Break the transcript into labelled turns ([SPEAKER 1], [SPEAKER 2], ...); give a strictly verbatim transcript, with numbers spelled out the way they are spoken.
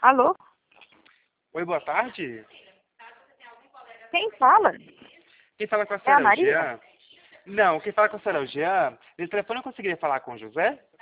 [SPEAKER 1] Alô?
[SPEAKER 2] Oi, boa tarde.
[SPEAKER 1] Quem fala?
[SPEAKER 2] Quem fala com a
[SPEAKER 1] É a
[SPEAKER 2] senhora é o
[SPEAKER 1] Maria?
[SPEAKER 2] Jean? Não, quem fala com a senhora é o Jean. Nesse telefone eu conseguiria falar com o José?